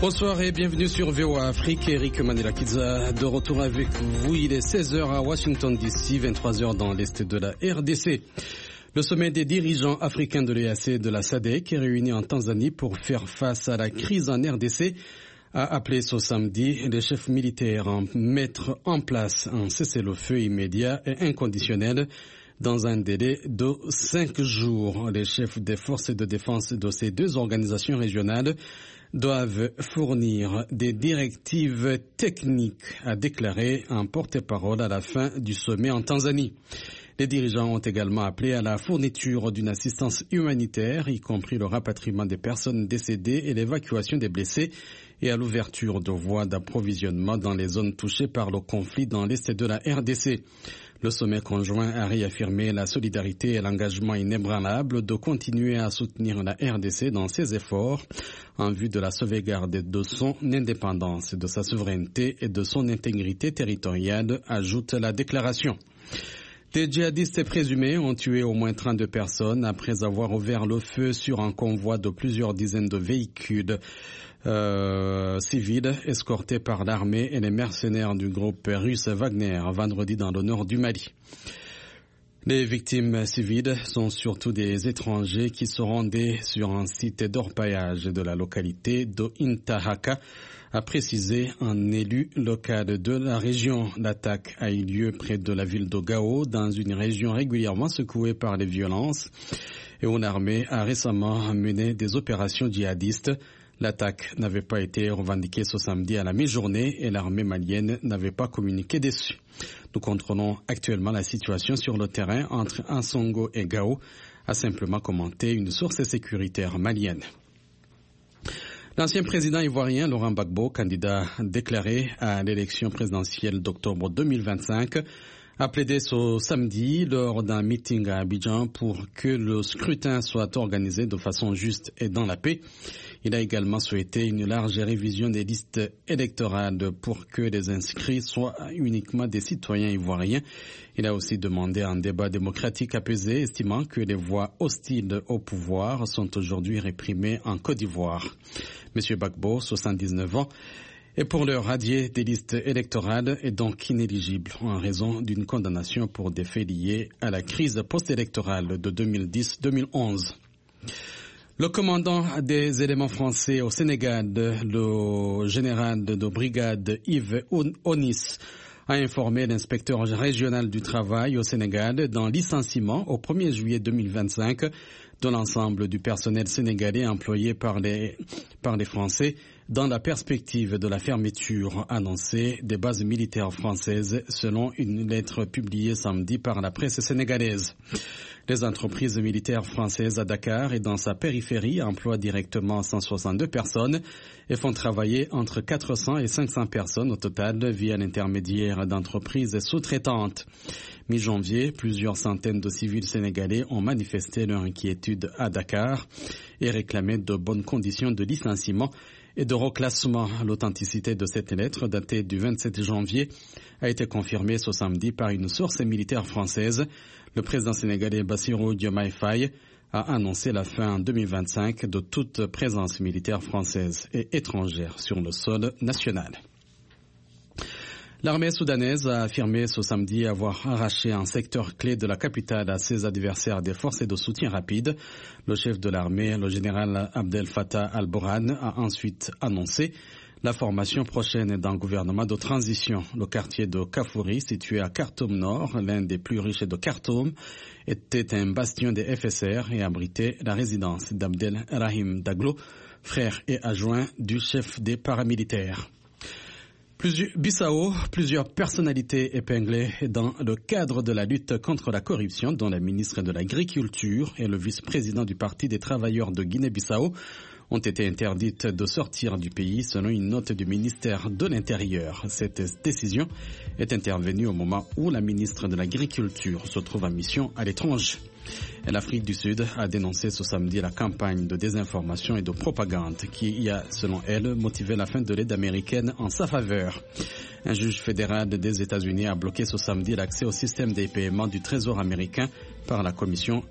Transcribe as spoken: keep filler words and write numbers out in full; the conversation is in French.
Bonsoir et bienvenue sur V O A Afrique. Eric Manela-Kiza de retour avec vous. Il est seize heures à Washington D C, vingt-trois heures dans l'est de la R D C. Le sommet des dirigeants africains de l'E A C et de la S A D C est réuni en Tanzanie pour faire face à la crise en R D C a appelé ce samedi les chefs militaires à mettre en place un cessez-le-feu immédiat et inconditionnel dans un délai de cinq jours. Les chefs des forces de défense de ces deux organisations régionales doivent fournir des directives techniques, a déclaré un porte-parole à la fin du sommet en Tanzanie. Les dirigeants ont également appelé à la fourniture d'une assistance humanitaire, y compris le rapatriement des personnes décédées et l'évacuation des blessés, et à l'ouverture de voies d'approvisionnement dans les zones touchées par le conflit dans l'est de la R D C. Le sommet conjoint a réaffirmé la solidarité et l'engagement inébranlable de continuer à soutenir la R D C dans ses efforts en vue de la sauvegarde de son indépendance, de sa souveraineté et de son intégrité territoriale, ajoute la déclaration. Des djihadistes présumés ont tué au moins trente-deux personnes après avoir ouvert le feu sur un convoi de plusieurs dizaines de véhicules euh, civils escortés par l'armée et les mercenaires du groupe russe Wagner vendredi dans le nord du Mali. Les victimes civiles sont surtout des étrangers qui se rendaient sur un site d'orpaillage de la localité d'Intahaka, a précisé un élu local de la région. L'attaque a eu lieu près de la ville de Gao, dans une région régulièrement secouée par les violences, et où l'armée a récemment mené des opérations djihadistes. L'attaque n'avait pas été revendiquée ce samedi à la mi-journée et l'armée malienne n'avait pas communiqué dessus. Nous contrôlons actuellement la situation sur le terrain entre Ansongo et Gao, a simplement commenté une source sécuritaire malienne. L'ancien président ivoirien Laurent Gbagbo, candidat déclaré à l'élection présidentielle d'octobre deux mille vingt-cinq, a plaidé ce samedi lors d'un meeting à Abidjan pour que le scrutin soit organisé de façon juste et dans la paix. Il a également souhaité une large révision des listes électorales pour que les inscrits soient uniquement des citoyens ivoiriens. Il a aussi demandé un débat démocratique apaisé, estimant que les voix hostiles au pouvoir sont aujourd'hui réprimées en Côte d'Ivoire. Monsieur Gbagbo, soixante-dix-neuf ans, est pour le radié des listes électorales et donc inéligible en raison d'une condamnation pour des faits liés à la crise post-électorale de deux mille dix deux mille onze. Le commandant des éléments français au Sénégal, le général de brigade Yves Onis, a informé l'inspecteur régional du travail au Sénégal d'un licenciement au premier juillet deux mille vingt-cinq de l'ensemble du personnel sénégalais employé par les, par les Français dans la perspective de la fermeture annoncée des bases militaires françaises selon une lettre publiée samedi par la presse sénégalaise. Les entreprises militaires françaises à Dakar et dans sa périphérie emploient directement cent soixante-deux personnes et font travailler entre quatre cents et cinq cents personnes au total via l'intermédiaire d'entreprises sous-traitantes. Mi-janvier, plusieurs centaines de civils sénégalais ont manifesté leur inquiétude à Dakar et réclamé de bonnes conditions de licenciement et de reclassement. L'authenticité de cette lettre, datée du vingt-sept janvier, a été confirmée ce samedi par une source militaire française. Le président sénégalais Bassirou Diomaye Faye a annoncé la fin en deux mille vingt-cinq de toute présence militaire française et étrangère sur le sol national. L'armée soudanaise a affirmé ce samedi avoir arraché un secteur clé de la capitale à ses adversaires des forces de soutien rapide. Le chef de l'armée, le général Abdel Fattah al-Burhan, a ensuite annoncé la formation prochaine d'un gouvernement de transition. Le quartier de Kafouri, situé à Khartoum Nord, l'un des plus riches de Khartoum, était un bastion des F S R et abritait la résidence d'Abdel Rahim Daglo, frère et adjoint du chef des paramilitaires. Bissau, plusieurs personnalités épinglées dans le cadre de la lutte contre la corruption, dont la ministre de l'Agriculture et le vice-président du Parti des travailleurs de Guinée-Bissau, ont été interdites de sortir du pays selon une note du ministère de l'Intérieur. Cette décision est intervenue au moment où la ministre de l'Agriculture se trouve en mission à l'étranger. L'Afrique du Sud a dénoncé ce samedi la campagne de désinformation et de propagande qui a, selon elle, motivé la fin de l'aide américaine en sa faveur. Un juge fédéral des États-Unis a bloqué ce samedi l'accès au système des paiements du Trésor américain par la Commission